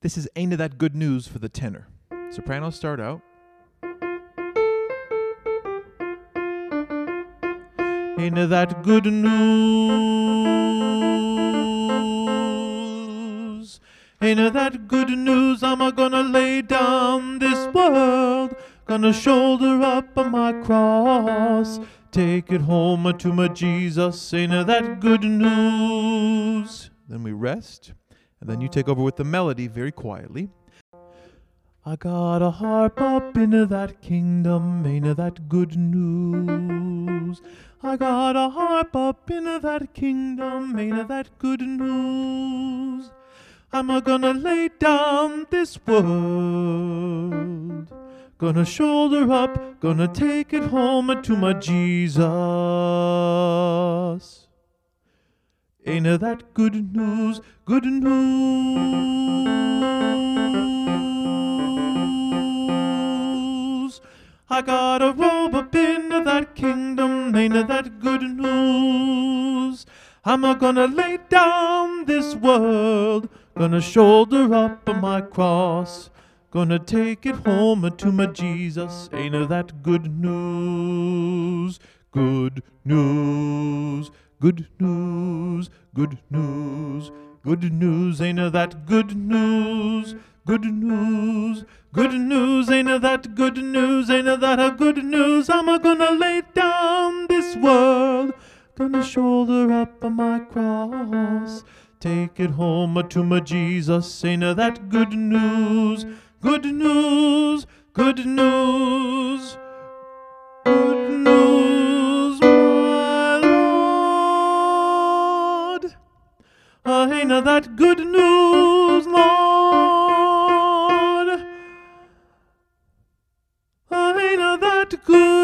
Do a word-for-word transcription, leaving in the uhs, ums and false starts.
This is Ain't That Good News for the tenor. Sopranos start out. Ain't that good news? Ain't that good news? I'm a gonna lay down this world, gonna shoulder up my cross, take it home to my Jesus. Ain't that good news? Then we rest, and then you take over with the melody very quietly. I got a harp up in that kingdom, ain't that good news? I got a harp up in that kingdom, ain't that good news? I'm a gonna lay down this world, gonna shoulder up, gonna take it home to my Jesus. Ain't that good news, good news? I got a robe up in that kingdom, ain't that good news? I'm a gonna lay down this world, gonna shoulder up my cross, gonna take it home to my Jesus. Ain't that good news? Good news, good news, good news, good news. Ain't that good news? Good news, good news. Ain't that good news? Ain't that a good news? I'm a gonna lay down this world, gonna shoulder up my cross, take it home to my Jesus. Ain't that good news? Good news, good news, good news, my Lord. Uh, ain't that good news, Lord? Uh, ain't that good